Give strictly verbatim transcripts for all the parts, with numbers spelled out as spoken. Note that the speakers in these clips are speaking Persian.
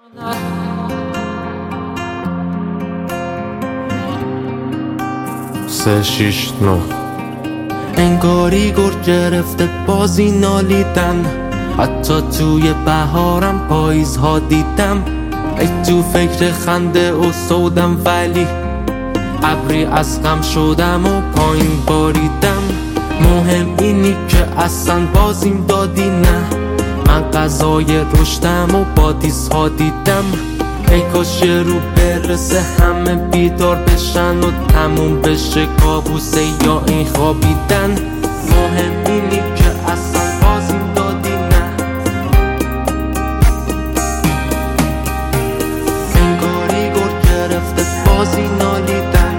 سه شیش نو انگاری گرگ گرفته بازی نالیدن، حتی توی بهارم پاییزها دیدم. ای تو فکر خنده و سودم ولی ابری از غم شدم و پایین باریدم. مهم اینی که اصلا بازیم دادی نه، من غذای رشدم و بادیزها دیدم. ای کاش یه رو برسه همه بیدار بشن و تموم بشه کابوسه یا این خوابیدن. مهم اینی که اصلا بازیم دادی نه، انگاری گرگ گرفته بازی نالیدن.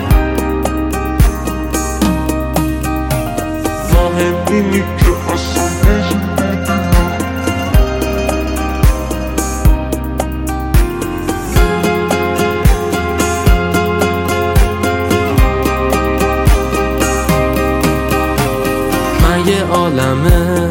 مهم اینی که اصلا بازیم دادی نه. یه عالمه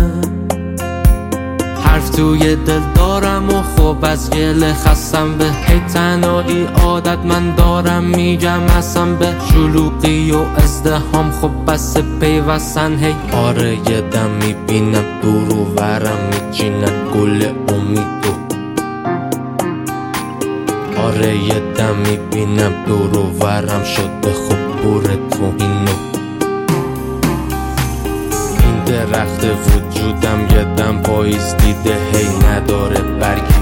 حرف توی دل دارم و خوب از گله خستم به هی تنهایی عادت من دارم میگم اصلا به شلوغی و ازدهام خب بس پیوستن. هی آره یه دم میبینم دور و ورم میچینن گل امیدو، آره یه دم میبینم دور و ورم شده خب بور توهینو. درخت وجودم یه دم پاییز دیده هی نداره برگی.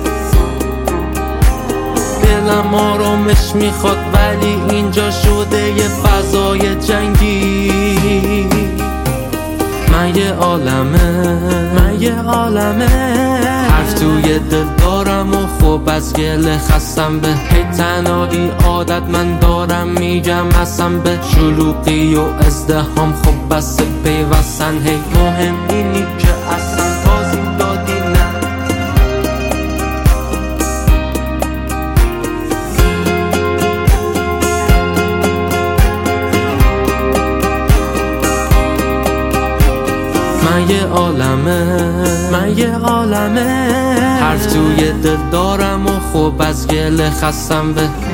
دلم آرامش میخواد ولی اینجا شده یه فضای جنگی. من یه عالمه من یه عالمه حرف توی دل دارم و خوب از گله خستم به هی تنهایی عادت من دارم میگم اصلا به شلوغی و ازدهام خب بس پیوستن. هی مهم اینی که اصلا بازیم دادی نه، من یه عالمه من یه عالمه حرف توی دل دارم و خوب از گله خستم به